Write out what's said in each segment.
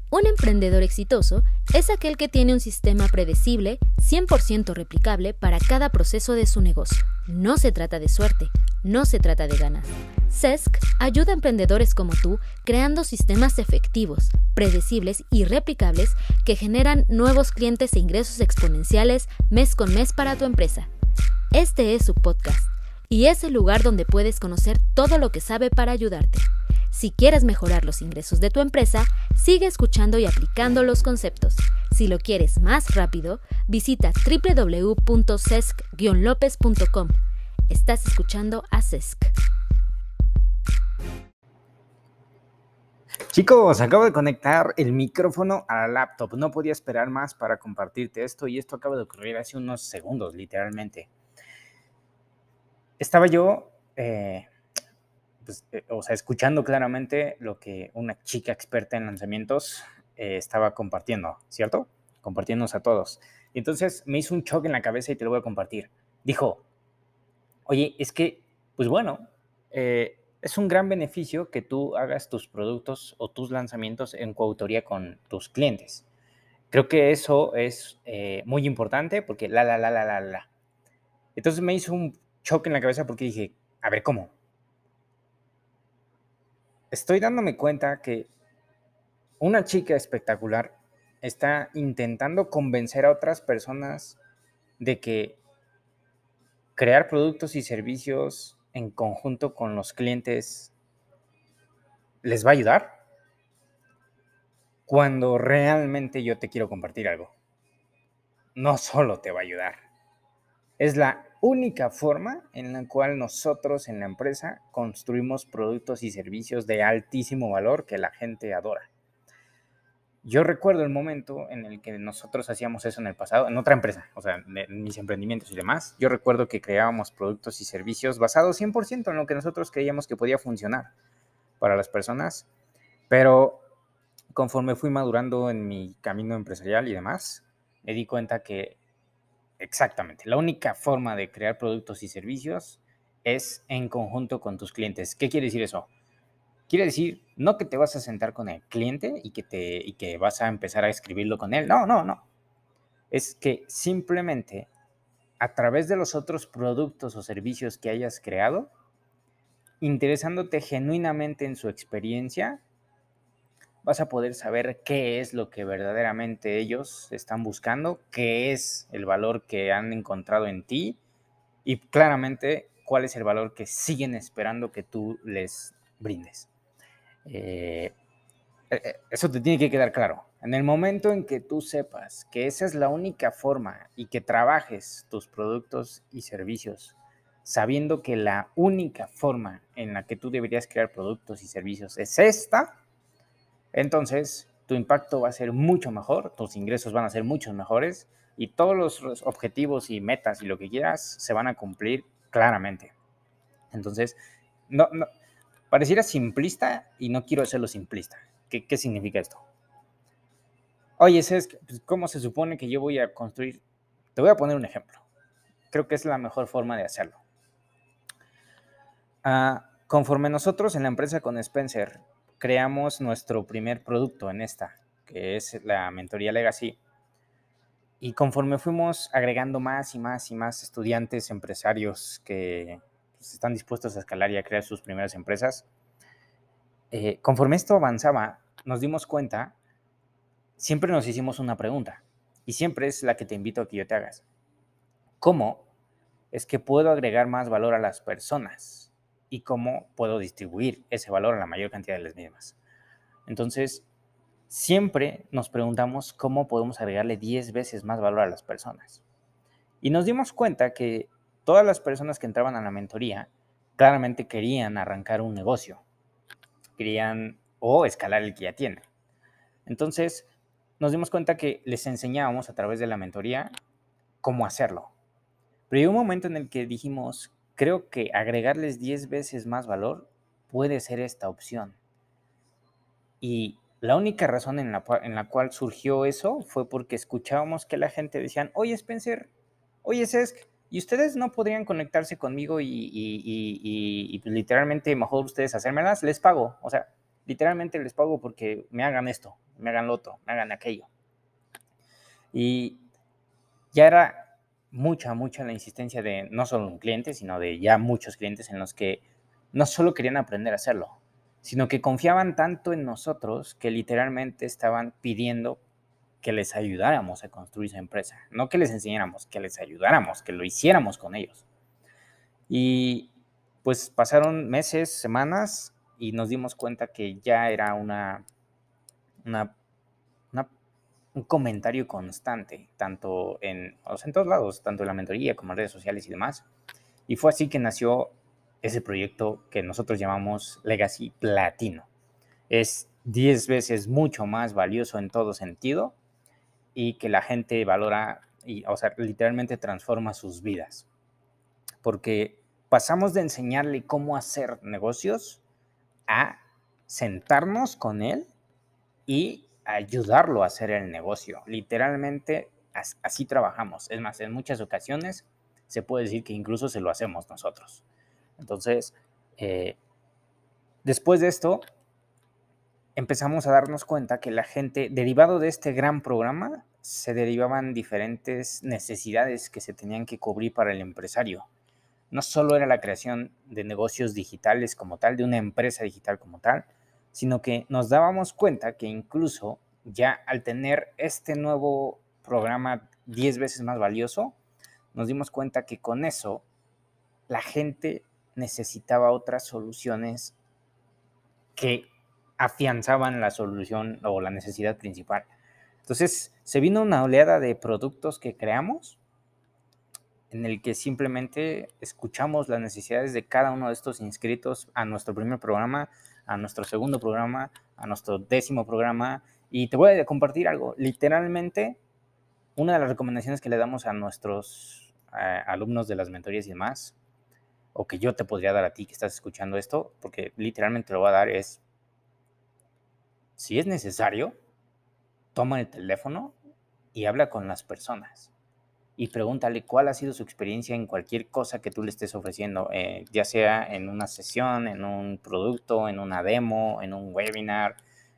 Un emprendedor exitoso es aquel que tiene un sistema predecible, 100% replicable para cada proceso de su negocio. No se trata de suerte, no se trata de ganas. Cesc ayuda a emprendedores como tú creando sistemas efectivos, predecibles y replicables que generan nuevos clientes e ingresos exponenciales mes con mes para tu empresa. Este es su podcast y es el lugar donde puedes conocer todo lo que sabe para ayudarte. Si quieres mejorar los ingresos de tu empresa, sigue escuchando y aplicando los conceptos. Si lo quieres más rápido, visita www.cesc-lopez.com. Estás escuchando a Cesc. Chicos, acabo de conectar el micrófono a la laptop. No podía esperar más para compartirte esto y esto acaba de ocurrir hace unos segundos, literalmente. Estaba yo... escuchando claramente lo que una chica experta en lanzamientos estaba compartiendo, ¿cierto? Compartiéndonos a todos. Y entonces me hizo un choque en la cabeza y te lo voy a compartir. Dijo, oye, es que, es un gran beneficio que tú hagas tus productos o tus lanzamientos en coautoría con tus clientes. Creo que eso es muy importante porque Entonces me hizo un choque en la cabeza porque dije, a ver, ¿cómo? Estoy dándome cuenta que una chica espectacular está intentando convencer a otras personas de que crear productos y servicios en conjunto con los clientes les va a ayudar, cuando realmente yo te quiero compartir algo. No solo te va a ayudar, es la única forma en la cual nosotros en la empresa construimos productos y servicios de altísimo valor que la gente adora. Yo recuerdo el momento en el que nosotros hacíamos eso en el pasado, en otra empresa, o sea, en mis emprendimientos y demás. Yo recuerdo que creábamos productos y servicios basados 100% en lo que nosotros creíamos que podía funcionar para las personas, pero conforme fui madurando en mi camino empresarial y demás, me di cuenta que exactamente, la única forma de crear productos y servicios es en conjunto con tus clientes. ¿Qué quiere decir eso? Quiere decir, no que te vas a sentar con el cliente y que vas a empezar a escribirlo con él. No. Es que simplemente a través de los otros productos o servicios que hayas creado, interesándote genuinamente en su experiencia, vas a poder saber qué es lo que verdaderamente ellos están buscando, qué es el valor que han encontrado en ti y claramente cuál es el valor que siguen esperando que tú les brindes. Eso te tiene que quedar claro. En el momento en que tú sepas que esa es la única forma y que trabajes tus productos y servicios sabiendo que la única forma en la que tú deberías crear productos y servicios es esta, entonces tu impacto va a ser mucho mejor, tus ingresos van a ser mucho mejores y todos los objetivos y metas y lo que quieras se van a cumplir claramente. Entonces, no, pareciera simplista y no quiero hacerlo simplista. ¿Qué significa esto? Oye, ¿cómo se supone que yo voy a construir? Te voy a poner un ejemplo. Creo que es la mejor forma de hacerlo. Conforme nosotros en la empresa con Spencer creamos nuestro primer producto en esta, que es la mentoría Legacy, y conforme fuimos agregando más y más y más estudiantes, empresarios que están dispuestos a escalar y a crear sus primeras empresas, conforme esto avanzaba, nos dimos cuenta, siempre nos hicimos una pregunta, y siempre es la que te invito a que yo te hagas. ¿Cómo es que puedo agregar más valor a las personas? ¿Y cómo puedo distribuir ese valor a la mayor cantidad de las mismas? Entonces, siempre nos preguntamos cómo podemos agregarle 10 veces más valor a las personas. Y nos dimos cuenta que todas las personas que entraban a la mentoría claramente querían arrancar un negocio, querían o escalar el que ya tienen. Entonces, nos dimos cuenta que les enseñábamos a través de la mentoría cómo hacerlo. Pero llegó un momento en el que dijimos, creo que agregarles 10 veces más valor puede ser esta opción. Y la única razón en la cual surgió eso fue porque escuchábamos que la gente decía, oye Spencer, oye Cesc, ¿y ustedes no podrían conectarse conmigo y pues, literalmente mejor ustedes hacérmelas? Les pago. O sea, literalmente les pago porque me hagan esto, me hagan lo otro, me hagan aquello. Y ya era mucha la insistencia de no solo un cliente, sino de ya muchos clientes en los que no solo querían aprender a hacerlo, sino que confiaban tanto en nosotros que literalmente estaban pidiendo que les ayudáramos a construir esa empresa. No que les enseñáramos, que les ayudáramos, que lo hiciéramos con ellos. Y pues pasaron meses, semanas, y nos dimos cuenta que ya era un comentario constante, tanto en todos lados, tanto en la mentoría como en redes sociales y demás. Y fue así que nació ese proyecto que nosotros llamamos Legacy Platino. Es 10 veces mucho más valioso en todo sentido y que la gente valora, y, o sea, literalmente transforma sus vidas. Porque pasamos de enseñarle cómo hacer negocios a sentarnos con él y ayudarlo a hacer el negocio. Literalmente así trabajamos. Es más, en muchas ocasiones se puede decir que incluso se lo hacemos nosotros. Entonces, después de esto, empezamos a darnos cuenta que la gente, derivado de este gran programa, se derivaban diferentes necesidades que se tenían que cubrir para el empresario. No solo era la creación de negocios digitales como tal, de una empresa digital como tal, sino que nos dábamos cuenta que incluso ya al tener este nuevo programa 10 veces más valioso, nos dimos cuenta que con eso la gente necesitaba otras soluciones que afianzaban la solución o la necesidad principal. Entonces, se vino una oleada de productos que creamos en el que simplemente escuchamos las necesidades de cada uno de estos inscritos a nuestro primer programa, a nuestro segundo programa, a nuestro 10º programa. Y te voy a compartir algo. Literalmente, una de las recomendaciones que le damos a nuestros alumnos de las mentorías y demás, o que yo te podría dar a ti que estás escuchando esto, porque literalmente lo voy a dar, es, si es necesario, toma el teléfono y habla con las personas. Y pregúntale cuál ha sido su experiencia en cualquier cosa que tú le estés ofreciendo, ya sea en una sesión, en un producto, en una demo, en un webinar,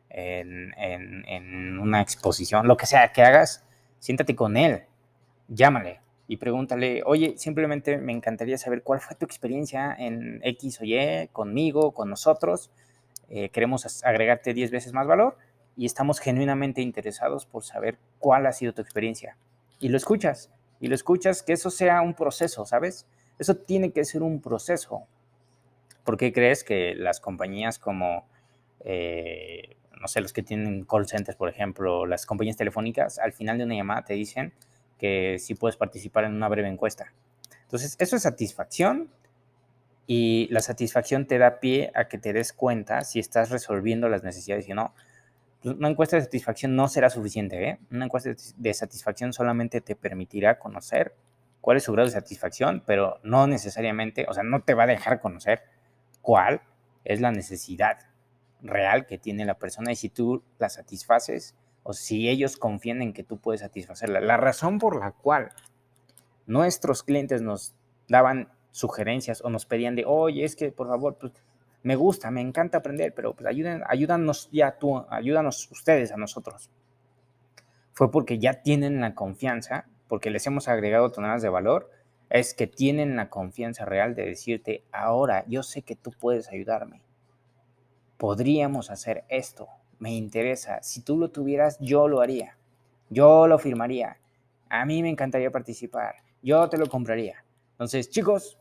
en una exposición, lo que sea que hagas, siéntate con él, llámale y pregúntale, oye, simplemente me encantaría saber cuál fue tu experiencia en X o Y, conmigo, con nosotros, queremos agregarte 10 veces más valor y estamos genuinamente interesados por saber cuál ha sido tu experiencia. Y lo escuchas. Y lo escuchas, que eso sea un proceso, ¿sabes? Eso tiene que ser un proceso. ¿Por qué crees que las compañías como, no sé, los que tienen call centers, por ejemplo, las compañías telefónicas, al final de una llamada te dicen que sí puedes participar en una breve encuesta? Entonces, eso es satisfacción y la satisfacción te da pie a que te des cuenta si estás resolviendo las necesidades y no. Una encuesta de satisfacción no será suficiente, ¿eh? Una encuesta de satisfacción solamente te permitirá conocer cuál es su grado de satisfacción, pero no necesariamente, o sea, no te va a dejar conocer cuál es la necesidad real que tiene la persona y si tú la satisfaces o si ellos confían en que tú puedes satisfacerla. La razón por la cual nuestros clientes nos daban sugerencias o nos pedían de, oye, es que por favor, pues, me gusta, me encanta aprender, pero pues ayúdanos ustedes a nosotros. Fue porque ya tienen la confianza, porque les hemos agregado toneladas de valor, es que tienen la confianza real de decirte, ahora yo sé que tú puedes ayudarme. Podríamos hacer esto, me interesa. Si tú lo tuvieras, yo lo haría. Yo lo firmaría. A mí me encantaría participar. Yo te lo compraría. Entonces, chicos,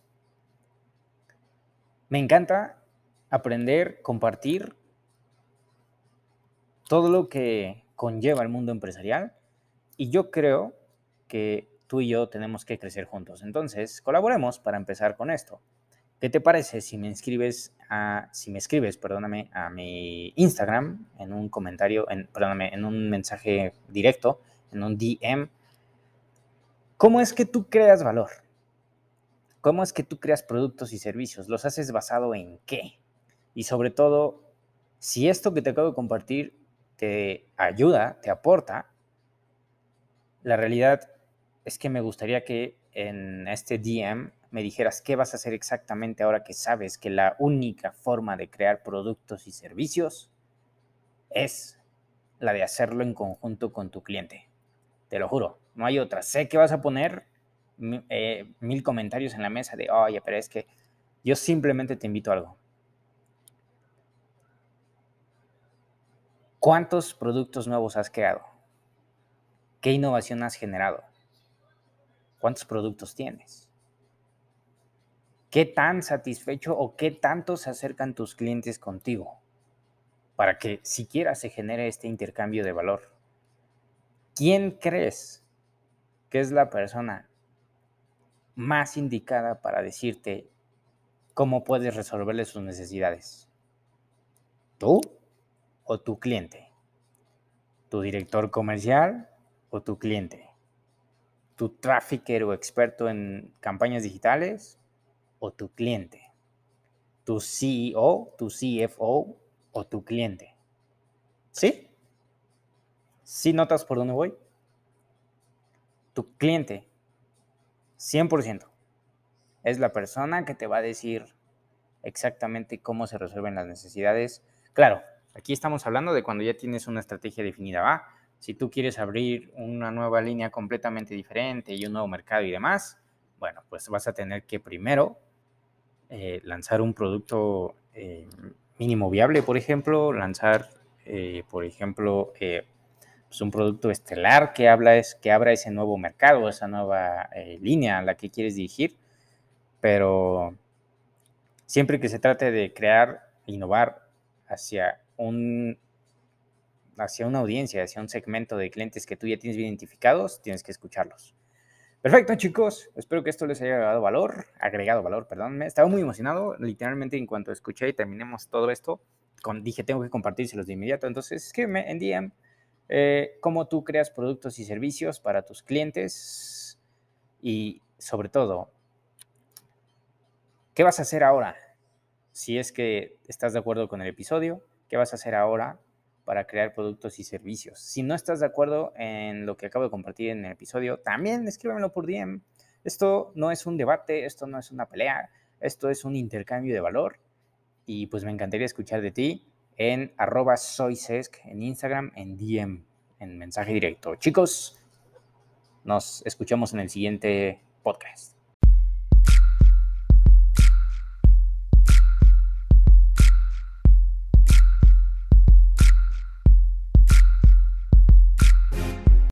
me encanta aprender, compartir todo lo que conlleva el mundo empresarial y yo creo que tú y yo tenemos que crecer juntos. Entonces, colaboremos para empezar con esto. ¿Qué te parece si me escribes a mi Instagram en un comentario, en un mensaje directo, en un DM? ¿Cómo es que tú creas valor? ¿Cómo es que tú creas productos y servicios? ¿Los haces basado en qué? Y sobre todo, si esto que te acabo de compartir te ayuda, te aporta, la realidad es que me gustaría que en este DM me dijeras qué vas a hacer exactamente ahora que sabes que la única forma de crear productos y servicios es la de hacerlo en conjunto con tu cliente. Te lo juro, no hay otra. Sé que vas a poner 1000 comentarios en la mesa de, oye, pero es que yo simplemente te invito a algo. ¿Cuántos productos nuevos has creado? ¿Qué innovación has generado? ¿Cuántos productos tienes? ¿Qué tan satisfecho o qué tanto se acercan tus clientes contigo para que siquiera se genere este intercambio de valor? ¿Quién crees que es la persona más indicada para decirte cómo puedes resolverle sus necesidades? ¿Tú o tu cliente? ¿Tu director comercial o tu cliente? ¿Tu trafficker o experto en campañas digitales o tu cliente? ¿Tu CEO, tu CFO o tu cliente? ¿Sí? ¿Sí notas por dónde voy? Tu cliente, 100%, es la persona que te va a decir exactamente cómo se resuelven las necesidades. Claro, aquí estamos hablando de cuando ya tienes una estrategia definida, ¿va? Si tú quieres abrir una nueva línea completamente diferente y un nuevo mercado y demás, bueno, pues vas a tener que primero lanzar un producto mínimo viable, por ejemplo, lanzar, por ejemplo, pues un producto estelar que abra ese nuevo mercado, esa nueva línea a la que quieres dirigir, pero siempre que se trate de crear, innovar hacia una audiencia, hacia un segmento de clientes que tú ya tienes bien identificados, tienes que escucharlos. Perfecto, chicos. Espero que esto les haya agregado valor, perdón. Estaba muy emocionado. Literalmente, en cuanto escuché y terminemos todo esto, dije, tengo que compartírselos de inmediato. Entonces, escríbeme en DM cómo tú creas productos y servicios para tus clientes y, sobre todo, ¿qué vas a hacer ahora? Si es que estás de acuerdo con el episodio, ¿qué vas a hacer ahora para crear productos y servicios? Si no estás de acuerdo en lo que acabo de compartir en el episodio, también escríbemelo por DM. Esto no es un debate, esto no es una pelea, esto es un intercambio de valor y pues me encantaría escuchar de ti en @soysesc en Instagram, en DM, en mensaje directo. Chicos, nos escuchamos en el siguiente podcast.